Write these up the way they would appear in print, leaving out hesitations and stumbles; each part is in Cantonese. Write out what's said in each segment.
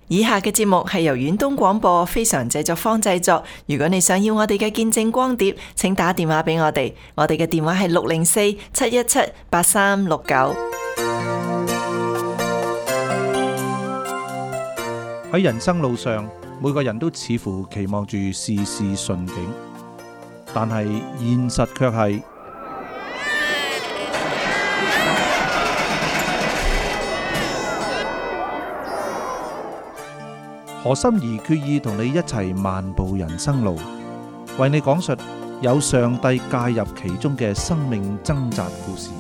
以下嘅節目係由遠東廣播非常製作坊製作。如果你想要我哋嘅見證光碟，請打電話俾我哋。我哋嘅電話係604-717-8369。 喺人生路上，每個人都似乎期望住事事順境，但係現實卻係何心怡決意同你一齊漫步人生路，為你講述有上帝介入其中嘅生命掙扎故事。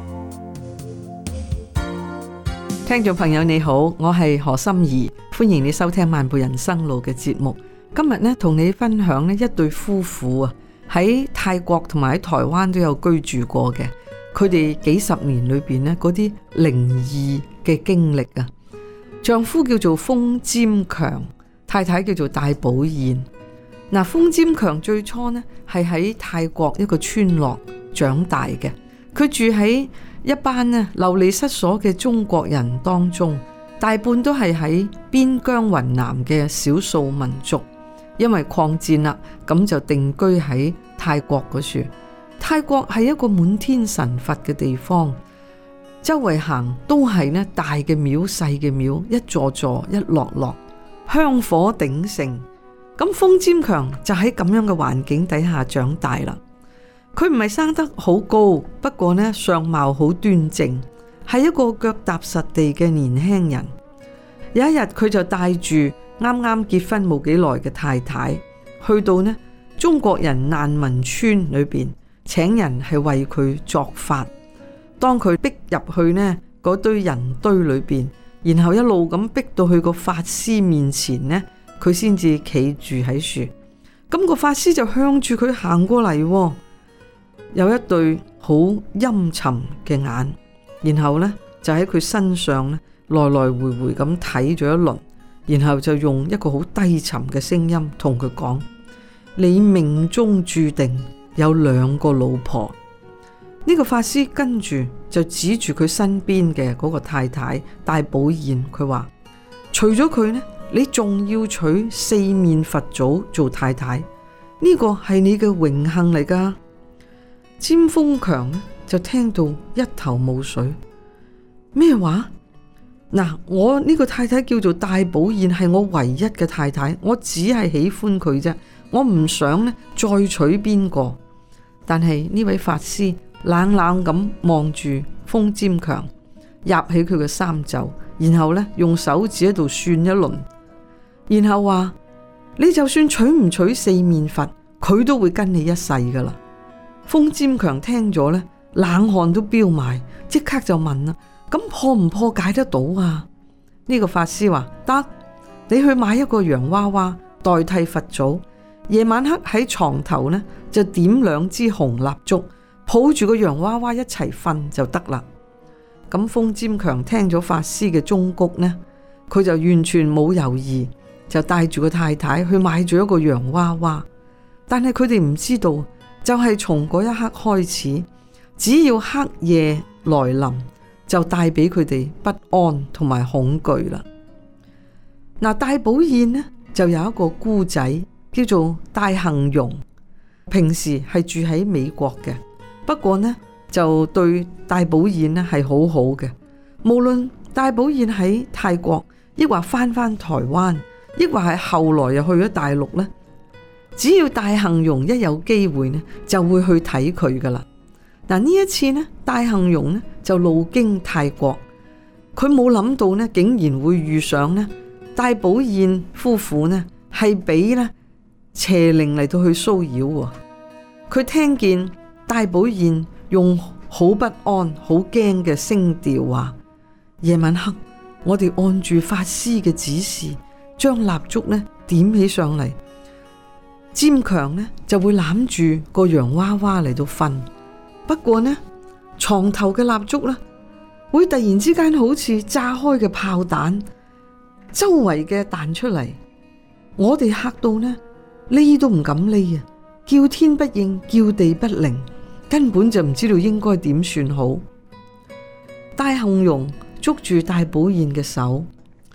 聽眾朋友你好，我係何心怡，歡迎你收聽漫步人生路嘅節目。今日呢，同你分享呢一對夫婦啊，喺泰國同埋喺台灣都有居住過嘅，佢哋幾十年裏邊呢嗰啲靈異嘅經歷啊。丈夫叫做封占強，太太叫做戴寶燕。嗱，封占強最初呢係喺泰國一個村落長大嘅，佢住喺一班呢流離失所嘅中國人當中，大半都係喺邊疆雲南嘅少數民族。因為抗戰啦，咁就定居喺泰國嗰處。泰國係一個滿天神佛嘅地方。周圍行都係呢大嘅廟細嘅廟，一座座一落落，香火鼎盛。咁封占強就喺咁樣嘅環境底下長大啦。佢唔係生得好高，不過呢相貌好端正，係一個腳踏實地嘅年輕人。有一日佢就帶住啱啱結婚冇幾耐嘅太太，去到呢中國人難民村裏邊，請人係為佢作法。當佢逼入去呢嗰堆人堆裏邊，然後一路咁逼到去個法師面前呢，佢先至企住喺樹。咁個法師就向住佢行過嚟，有一對好陰沉嘅眼，然後呢就喺佢身上呢來來回回咁睇咗一輪，然後就用一個好低沉嘅聲音同佢講：你命中注定有2個老婆。呢個法師跟住就指住佢身邊嘅嗰個太太戴寶燕，佢話：除咗佢呢，你仲要娶4面佛祖做太太，呢個係你嘅榮幸嚟噶。占封強呢就聽到一頭霧水，咩話？嗱，我呢個太太叫做戴寶燕，係我唯一嘅太太，我只係喜歡佢啫，我唔想呢再娶邊個。但係呢位法師冷冷咁望住封占強，入起佢嘅衫袖，然後呢用手指喺度算一輪，然後話：你就算娶唔娶4面佛，佢都會跟你一世噶啦。封占強聽咗呢，冷汗都飆埋，即刻就問啦：咁破唔破解得到啊？呢個法師話：得，你去買一個洋娃娃代替佛祖，夜晚黑喺床頭呢就點2支紅蠟燭，抱住個洋娃娃一齊瞓就得啦。咁封占強聽咗法師嘅忠告呢，佢就完全冇猶豫，就帶住個太太去買咗一個洋娃娃。但係佢哋唔知道，就係從嗰一刻開始，只要黑夜來臨，就帶俾佢哋不安同埋恐懼啦。嗱，戴寶燕呢就有一個姑仔叫做戴幸容，平時係住喺美國嘅。不過呢，就對戴寶燕呢係好好嘅。無論戴寶燕喺泰國，抑或翻台灣，抑或係後來又去咗大陸呢，只要戴幸容一有機會呢，就會去睇佢噶啦。嗱，呢一次呢，戴幸容呢就路經泰國，佢冇諗到呢，竟然會遇上呢戴寶燕夫婦呢，係俾呢邪靈嚟到去騷擾。佢聽見戴寶燕用好不安、好驚嘅聲調話：夜晚黑，我哋按住法師嘅指示，將蠟燭呢點起上嚟，占強呢就會攬住個洋娃娃嚟到瞓。不過呢，床頭嘅蠟燭呢會突然之間好似炸開嘅炮彈，周圍嘅彈出嚟。我哋嚇到呢，匿都唔敢匿啊！叫天不應，叫地不靈，根本就唔知道應該點算好。戴幸容捉住戴寶燕嘅手，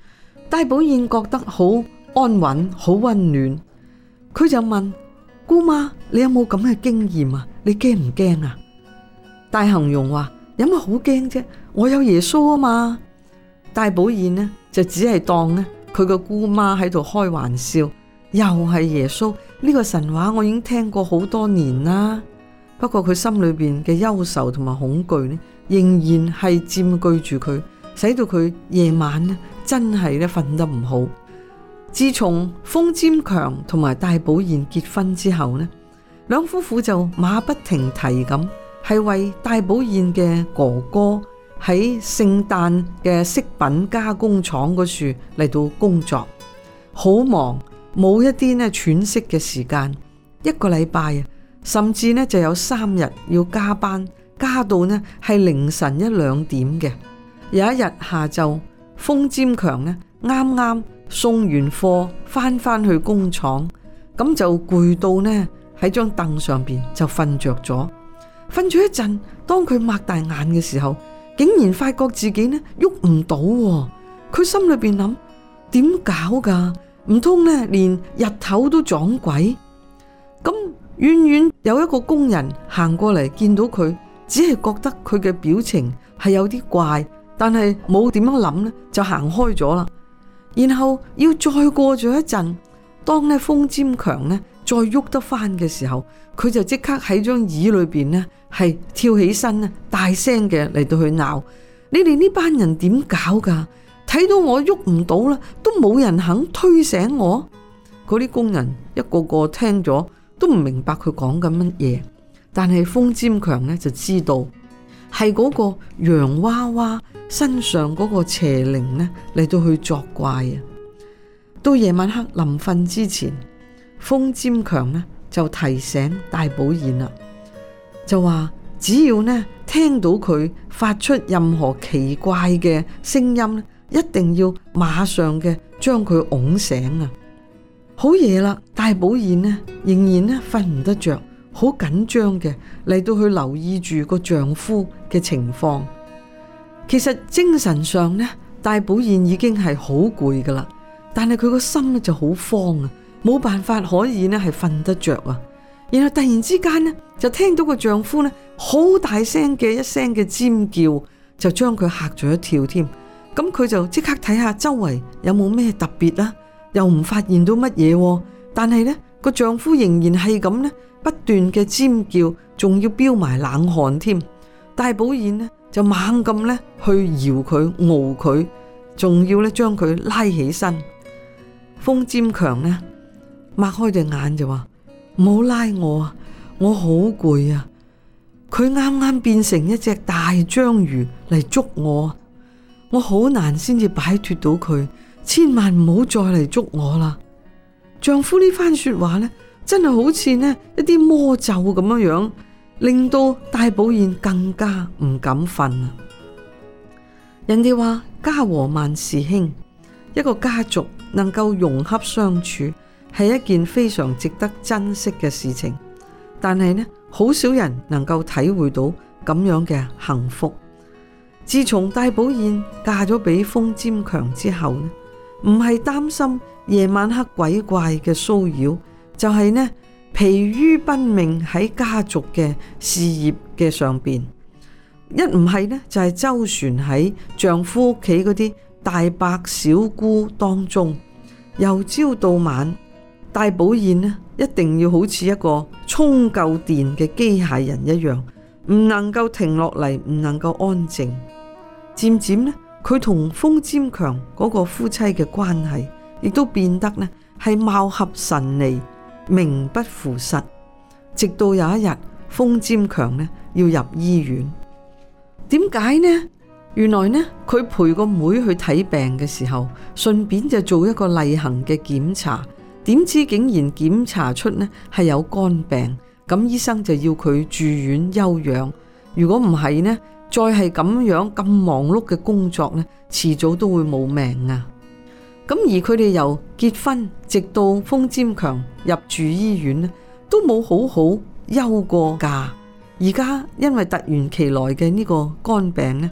戴寶燕覺得好安穩，好溫暖。佢就問姑媽：你有冇咁嘅經驗啊？你驚唔驚啊？戴杏蓉話：有乜好驚啫？我有耶穌啊嘛。戴寶燕呢就只係當呢佢個姑媽喺度開玩笑，又係耶穌呢個神話我已經聽過好多年啦。不過佢心裏邊嘅憂愁同埋恐懼呢，仍然係佔據住佢，使到佢夜晚呢真係咧瞓得唔好。自從封占強同埋戴寶燕結婚之後呢，兩夫婦就馬不停蹄咁係為戴寶燕嘅哥哥喺聖誕嘅飾品加工廠嗰處嚟到工作，好忙，冇一啲呢喘息嘅時間。一個禮拜甚至呢就有3日要加班，加到呢係凌晨1、2點嘅。有一日下晝，封占強呢啱啱送完貨翻去工廠，咁就攰到呢喺張凳上邊就瞓着咗。瞓咗一陣，當佢擘大眼嘅時候，竟然發覺自己呢喐唔到。佢心裏邊諗：點搞噶？唔通呢連日頭都撞鬼？咁遠遠有一個工人行過嚟，見到佢，只係覺得佢嘅表情係有啲怪，但係冇點樣諗呢，就行開咗啦。然後要再過咗一陣，當呢封占強呢再喐得翻嘅時候，佢就即刻喺張椅裏邊呢係跳起身呢，大聲嘅嚟到去鬧：你哋呢班人點搞噶？睇到我喐唔到啦，都冇人肯推醒我。嗰啲工人一個個聽咗都唔明白佢講緊乜嘢，但係封占強呢就知道係嗰個洋娃娃身上嗰個邪靈呢嚟到去作怪啊！到夜晚黑臨瞓之前，封占強呢就提醒戴寶燕啦，就話只要呢聽到佢發出任何奇怪嘅聲音呢，一定要馬上嘅將佢拱醒啊！好夜啦，戴寶燕呢仍然呢瞓唔得着，好緊張嘅嚟到去留意住個丈夫嘅情況。其實精神上呢，戴寶燕已經係好攰噶啦，但係佢個心呢就好慌啊，冇辦法可以呢係瞓得着啊。然後突然之間呢，就聽到個丈夫呢好大聲嘅一聲嘅尖叫，就將佢嚇咗一跳添。咁佢就即刻睇下周圍有冇咩特別啦，又唔發現到乜嘢，但係呢個丈夫仍然係咁呢不斷嘅尖叫，仲要飆埋冷汗添。戴寶燕呢就猛咁呢去搖佢搖佢，仲要呢將佢拉起身。封占強呢擘開隻眼就話：唔好拉我啊，我好攰啊！佢啱啱變成一隻大章魚嚟捉我，我好難先至擺脫到佢，千萬唔好再嚟捉我啦！丈夫呢番說話呢，真係好似呢一啲魔咒咁樣樣，令到戴寶燕更加唔敢瞓啊！人哋話家和萬事興，一個家族能夠融洽相處係一件非常值得珍惜嘅事情，但係呢，好少人能夠體會到咁樣嘅幸福。自從戴寶燕嫁咗俾封占強之後呢，唔係擔心夜晚黑鬼怪嘅騷擾，就係呢疲於奔命喺家族嘅事業嘅上邊，一唔係呢就係周旋喺丈夫屋企嗰啲大伯小姑當中，由朝到晚，戴寶燕呢一定要好似一個充夠電嘅機械人一樣，唔能夠停落嚟，唔能夠安靜。漸漸呢，佢同封占強嗰個夫妻嘅關係，亦都變得呢係貌合神離，名不符實。直到有一日，封占強呢要入醫院，點解呢？原來呢，佢陪個妹去睇病嘅時候，順便就做一個例行嘅檢查，點知竟然檢查出呢係有肝病，咁醫生就要佢住院休養。如果唔係呢，再係咁樣咁忙碌嘅工作呢，遲早都會冇命啊！咁而佢哋由結婚直到封占強入住醫院呢，都冇好好休過假。而家因為突如其來嘅呢個肝病呢，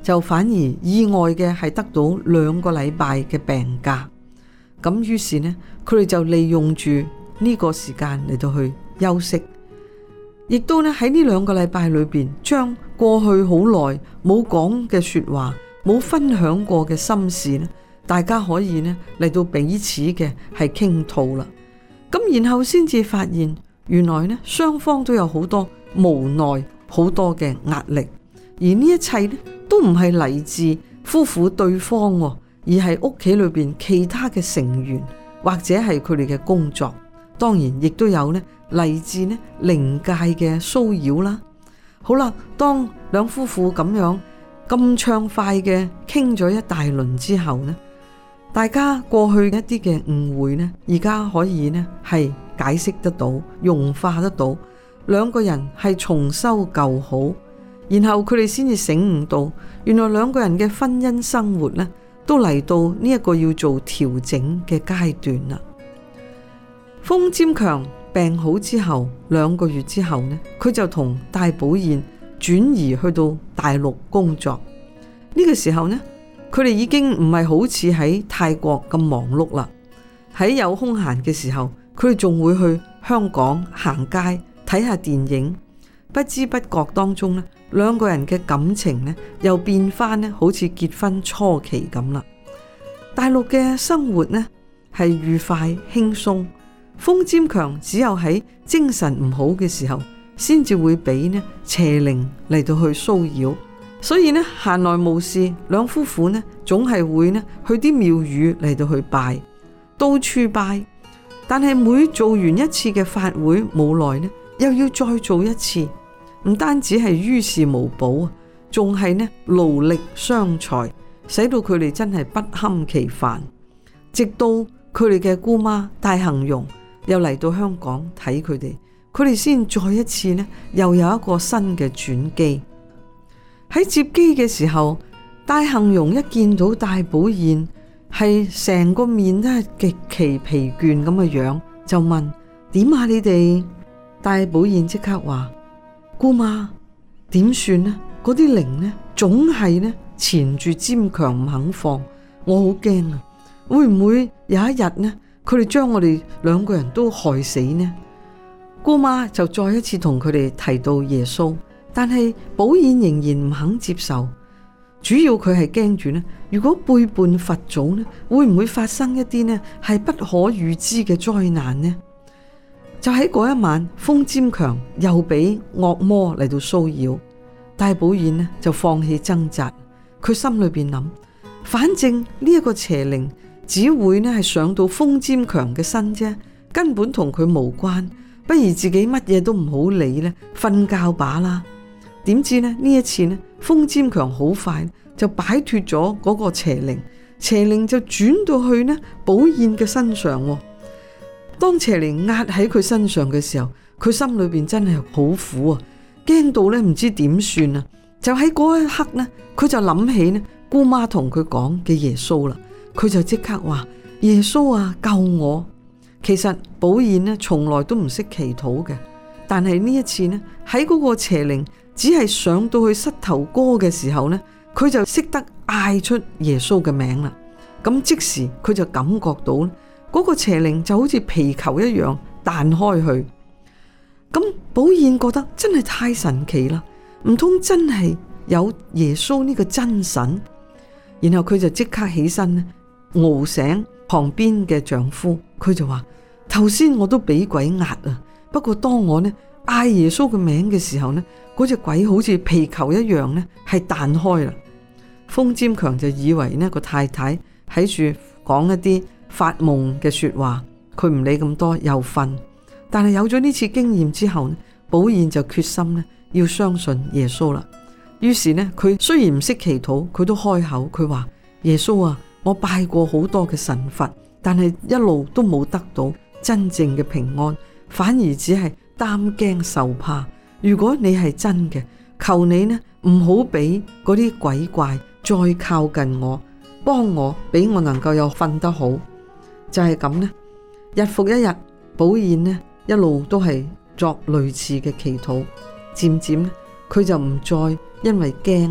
就反而意外嘅係得到2個禮拜嘅病假。咁於是呢，佢哋就利用住呢個時間嚟到去休息，亦都呢喺呢2個禮拜裏邊，將過去好耐冇講嘅說話，冇分享過嘅心事呢，大家可以呢嚟到彼此嘅係傾吐啦。咁然後先至發現，原來呢雙方都有好多無奈，好多嘅壓力，而呢一切呢都唔係嚟自夫婦對方，而係屋企裏邊其他嘅成員，或者係佢哋嘅工作。當然亦都有呢嚟自呢靈界嘅騷擾啦。好啦，當兩夫婦咁樣咁暢快嘅傾咗一大輪之後呢，大家過去一啲嘅誤會呢，而家可以呢係解釋得到，融化得到，2個人係重修舊好，然後佢哋先至醒悟到，原來2個人嘅婚姻生活呢都嚟到呢一個要做調整嘅階段啦。封占強病好之後2個月之後呢，佢就同戴寶燕轉移去到大陸工作。呢個時候呢，佢哋已經唔係好似喺泰國咁忙碌啦。喺有空閒嘅時候，佢哋仲會去香港行街睇下電影。不知不覺當中呢，2個人嘅感情呢又變翻呢好似結婚初期咁啦。大陸嘅生活呢係愉快輕鬆。封占強只有喺精神唔好嘅時候，先至會俾呢邪靈嚟到去騷擾。所以呢閒來無事，兩夫婦呢總係會呢去啲廟宇嚟到去拜，到處拜。但係每做完一次嘅法會，冇耐呢又要再做一次，唔單止係於事無補啊，仲係呢勞力傷財，使到佢哋真係不堪其煩。直到佢哋嘅姑媽戴杏蓉又嚟到香港睇佢哋先再一次呢又有一個新嘅轉機。喺接機嘅時候，戴杏蓉一見到戴寶燕係成個面都係極其疲倦咁嘅樣，就問：點啊你哋？戴寶燕即刻話：姑媽，點算呢？嗰啲靈呢總係呢纏住占強唔肯放，我好驚啊！會唔會有一日呢佢哋將我哋2個人都害死呢？姑媽就再一次同佢哋提到耶穌，但係寶燕仍然唔肯接受。主要佢係驚住呢，如果背叛佛祖呢，會唔會發生一啲呢係不可預知嘅災難呢？就喺嗰一晚，封占強又俾惡魔嚟到騷擾，戴寶燕呢就放棄掙扎，佢心裏邊諗，反正呢一個邪靈只會呢係上到封占強嘅身啫，根本同佢無關，不如自己乜嘢都唔好理呢，瞓覺把啦。點知呢一次呢，封占強好快就擺脫咗嗰個邪靈，邪靈就轉到去呢寶燕嘅身上。當邪靈壓喺佢身上嘅時候，佢心裏邊真係好苦啊，驚到呢唔知點算啊。就喺嗰一刻呢，佢就諗起呢姑媽同佢講嘅耶穌啦，佢就即刻話：耶穌啊，救我！其實寶燕呢從來都唔識祈禱嘅，但係呢一次呢，喺嗰個邪靈只係上到去膝頭哥嘅時候呢，佢就識得嗌出耶穌嘅名啦。咁即時佢就感覺到嗰個邪靈就好似皮球一樣彈開去。咁寶燕覺得真係太神奇啦，唔通真係有耶穌呢個真神？然後佢就即刻起身熬醒旁邊嘅丈夫，佢就話：頭先我都俾鬼壓啊，不過當我呢嗌耶穌嘅名嘅時候呢，嗰隻鬼好似皮球一樣呢係彈開啦。封占強就以為呢個太太喺處講一啲發夢嘅說話，佢唔理咁多又瞓。但係有咗呢次經驗之後呢，寶燕就決心呢要相信耶穌啦。於是呢，佢雖然唔識祈禱，佢都開口，佢話：耶穌啊，我拜過好多嘅神佛，但係一路都冇得到真正嘅平安，反而只係擔驚受怕。如果你係真嘅，求你呢唔好俾嗰啲鬼怪再靠近我，幫我俾我能夠又瞓得好。就係咁呢，日復一日，寶燕呢一路都係作類似嘅祈禱，漸漸呢佢就唔再因為驚呢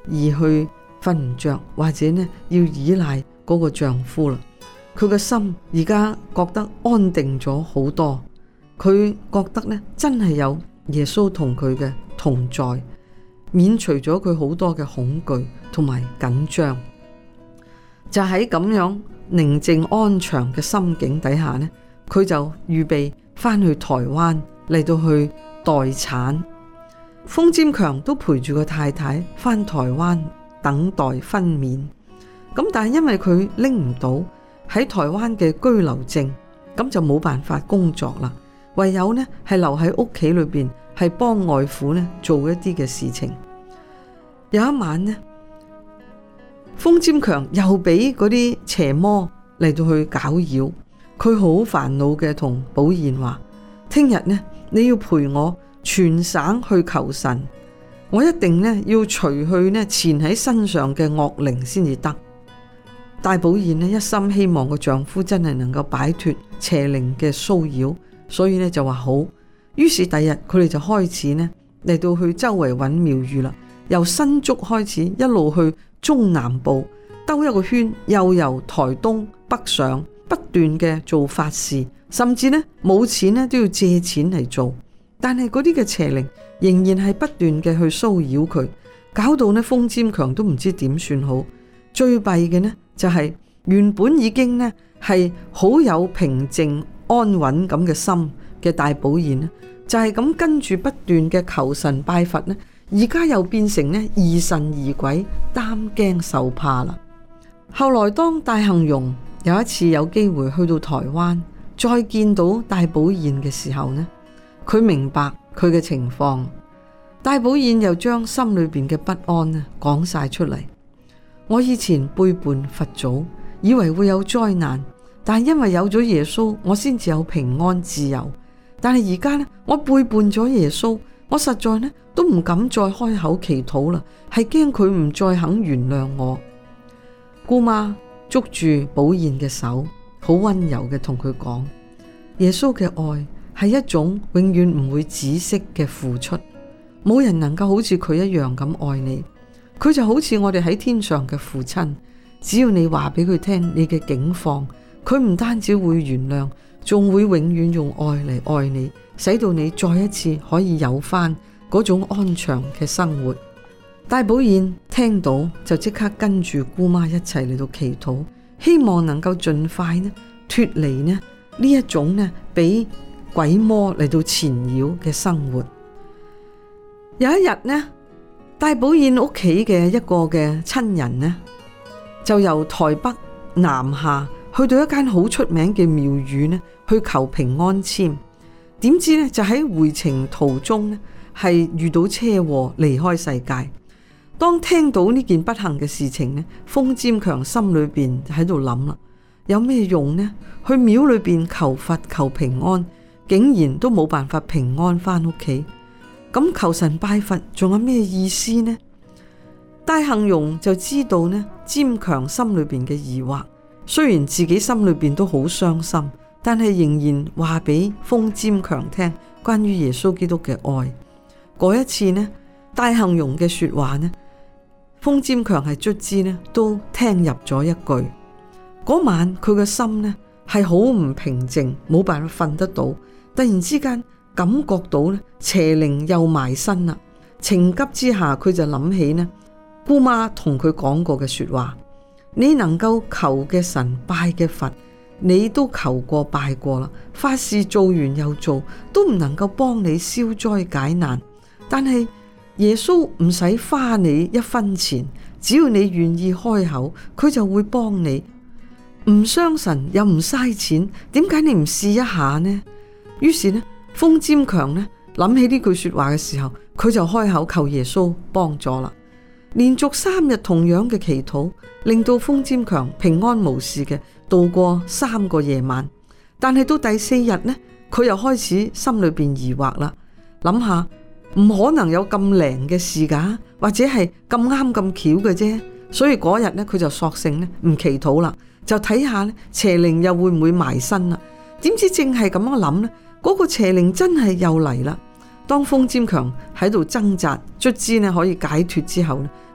而去瞓唔着，或者呢要依賴嗰個丈夫啦。佢嘅心而家覺得安定咗好多，佢覺得呢真係有耶穌同佢嘅同在，免除咗佢好多嘅恐懼同埋緊張。就喺咁樣寧靜安詳嘅心境底下呢，佢就預備翻去台灣嚟到去待產。封占強都陪住個太太翻台灣等待分娩。咁但係因為佢拎唔到喺台灣嘅居留證，咁就冇辦法工作啦，唯有呢係留喺屋企裏邊，係幫外父呢做一啲嘅事情。有一晚呢，封占強又俾嗰啲邪魔嚟到去攪擾，佢好煩惱嘅同寶燕話：聽日呢你要陪我全省去求神，我一定呢要除去呢纏喺身上嘅惡靈先至得。大寶燕呢一心希望個丈夫真係能夠擺脫邪靈嘅騷擾，所以呢就話好。於是第日佢哋就開始呢嚟到去周圍揾廟宇啦，由新竹開始一路去中南部兜一個圈，又由台東北上，不斷嘅做法事，甚至呢冇錢呢都要借錢嚟做。但係嗰啲嘅邪靈仍然係不斷嘅去騷擾佢，搞到呢封占強都唔知點算好。最弊嘅呢就係原本已經呢係好有平靜安穩咁嘅心嘅大寶燕呢，就係咁跟住不斷嘅求神拜佛呢，而家又變成呢疑神疑鬼，擔驚受怕啦。後來當戴幸容有一次有機會去到台灣，再見到大寶燕嘅時候呢，佢明白佢嘅情況。大寶燕又將心裏邊嘅不安呢講晒出嚟。我以前背叛佛祖，以為會有災難，但係因為有咗耶穌，我先至有平安自由。但係而家呢，我背叛咗耶穌，我實在呢都唔敢再開口祈禱啦，係驚佢唔再肯原諒我。姑媽捉住寶燕嘅手，好溫柔嘅同佢講：耶穌嘅愛係一種永遠唔會止息嘅付出，冇人能夠好似佢一樣咁愛你。佢就好似我哋喺天上嘅父親，只要你話俾佢聽你嘅境況，佢唔單止會原諒，仲會永遠用愛嚟愛你，使到你再一次可以有翻嗰種安詳嘅生活。大寶燕聽到就即刻跟住姑媽一齊嚟到祈禱，希望能夠盡快呢脫離呢一種呢俾鬼魔嚟到纏繞嘅生活。有一日呢，大寶燕屋企嘅一個嘅親人呢，就由台北南下去到一間好出名嘅廟宇呢，去求平安籤。點知呢，就喺回程途中呢，係遇到車禍離開世界。當聽到呢件不幸嘅事情呢，封占強心裏邊喺度諗啦，有咩用呢？去廟裏邊求佛求平安，竟然都冇辦法平安翻屋企。咁求神拜佛仲有咩意思呢？戴幸容就知道呢，占強心裏邊嘅疑惑，雖然自己心裏邊都好傷心，但係仍然話俾封占強聽關於耶穌基督嘅愛。嗰一次呢，戴幸容嘅說話呢，封占強係卒之呢都聽入咗一句。嗰晚佢嘅心呢係好唔平靜，冇辦法瞓得到，突然之間感覺到咧邪靈又埋身啦，情急之下佢就諗起呢姑媽同佢講過嘅說話：你能夠求嘅神拜嘅佛，你都求過拜過啦，法事做完又做，都唔能夠幫你消災解難。但係耶穌唔使花你一分錢，只要你願意開口，佢就會幫你。唔傷神又唔嘥錢，點解你唔試一下呢？於是呢，封占強呢諗起呢句說話嘅時候，佢就開口求耶穌幫助啦。連續3日同樣嘅祈禱，令到封占強平安無事嘅度過3個夜晚。但係到第4日呢，佢又開始心裏邊疑惑啦，諗下唔可能有咁靈嘅事噶，或者係咁啱咁巧嘅啫。所以嗰日呢，佢就索性呢唔祈禱啦，就睇下呢邪靈又會唔會埋身啦。點知正係咁樣諗呢，嗰個邪靈真係又嚟啦。當封占強喺度掙扎，卒之呢可以解脫之後呢，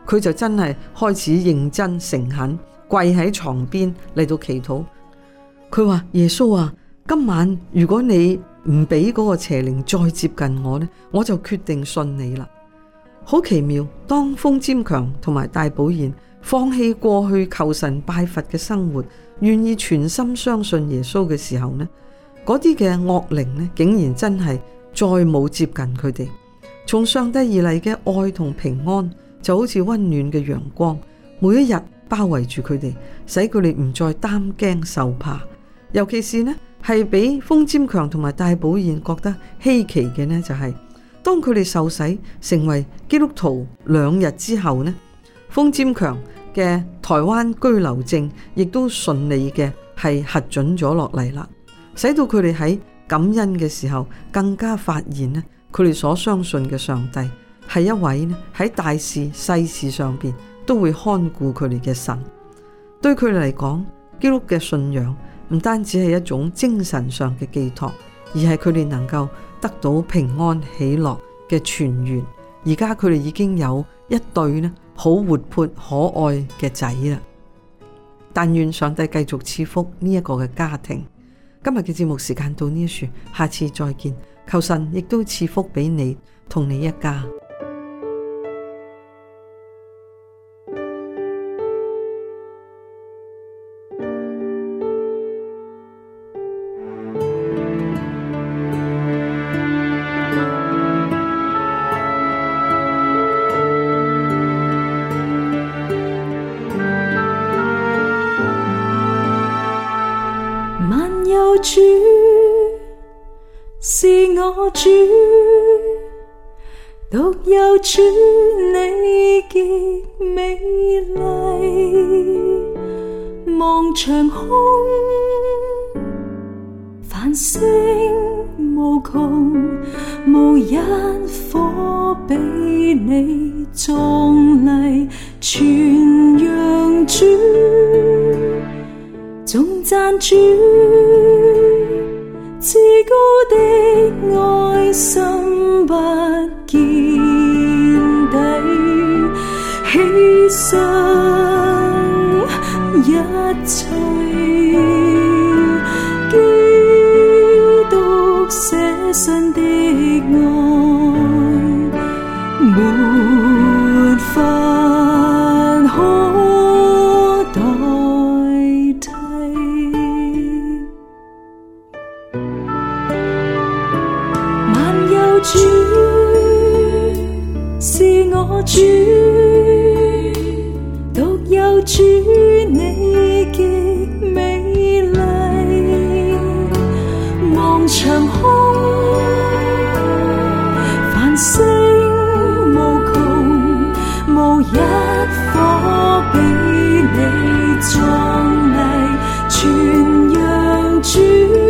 佢就真係開始認真誠懇跪喺床邊嚟到祈禱。佢話：耶穌啊，今晚如果你唔俾嗰個邪靈再接近我呢，我就決定信你啦。好奇妙，當風占強同埋大寶賢放棄過去求神拜佛嘅生活，願意全心相信耶穌嘅時候呢，嗰啲嘅惡靈呢，竟然真係再冇接近佢哋。從上帝而嚟嘅愛同平安就好似溫暖嘅陽光，每一日包圍住佢哋，使佢哋唔再擔驚受怕。尤其是呢，係俾風占強同埋大寶賢覺得稀奇嘅呢，就係當佢哋受洗成為基督徒2日之後呢，風占強嘅台灣居留證亦都順利嘅係核准咗落嚟啦，使到佢哋喺感恩嘅時候更加發現呢，佢哋所相信嘅上帝係一位呢喺大事細事上邊都會看顧佢哋嘅神。對佢哋嚟講，基督嘅信仰唔單止係一種精神上嘅寄託，而係佢哋能夠得到平安喜樂嘅泉源。而家佢哋已經有一對呢好活潑可愛嘅仔啦。但願上帝繼續賜福呢一個嘅家庭。今日嘅節目時間到呢處，下次再見。求神亦都賜福俾你同你一家。 主是我主，獨有主你極美麗。望長空繁星無窮，無一顆比你壯麗。全讓主頌讚主至高的愛心不見底，犧牲一切，基督捨身的愛沒法可代替。萬有主是我主，獨有主你極美麗。望長空繁星無窮，無一顆比你壯麗。全讓主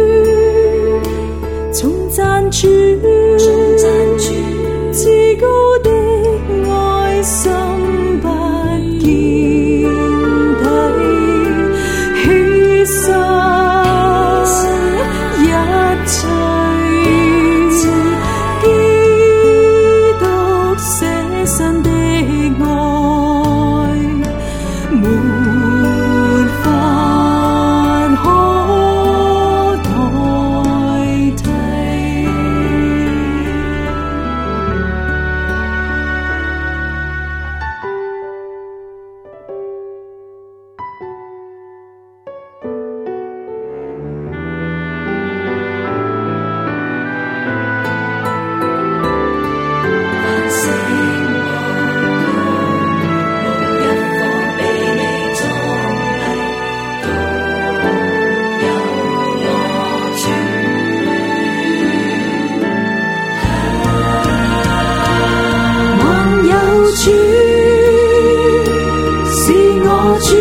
頌讚主至高的愛心不見底，犧牲一切，基督捨身的愛沒法可代替。主是我主，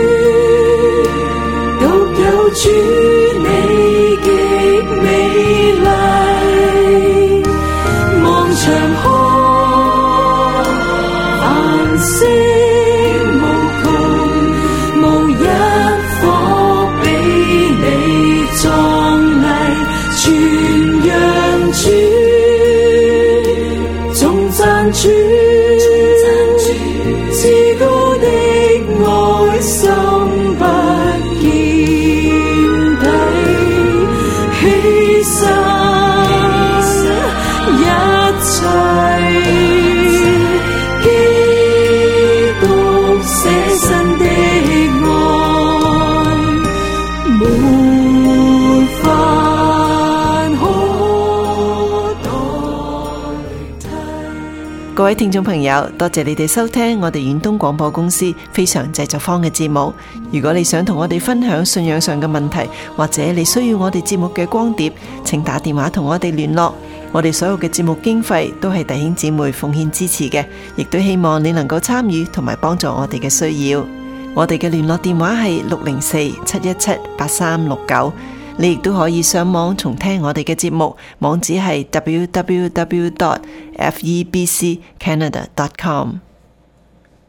獨有主你極美麗。望長空繁星無窮，無一顆比你壯麗。全讓主頌讚主至位聽眾朋友，多謝你哋收聽我哋遠東廣播公司非常製作坊嘅節目。如果你想同我哋分享信仰上嘅問題，或者你需要我哋節目嘅光碟，請打電話同我哋聯絡。我哋所有嘅節目經費都係弟兄姊妹奉獻支持嘅，亦都希望你能夠參與同埋幫助我哋嘅需要。我哋嘅聯絡電話係604-717-8369。你亦都可以上網重聽我哋嘅節目，網址係www.febccanada.com。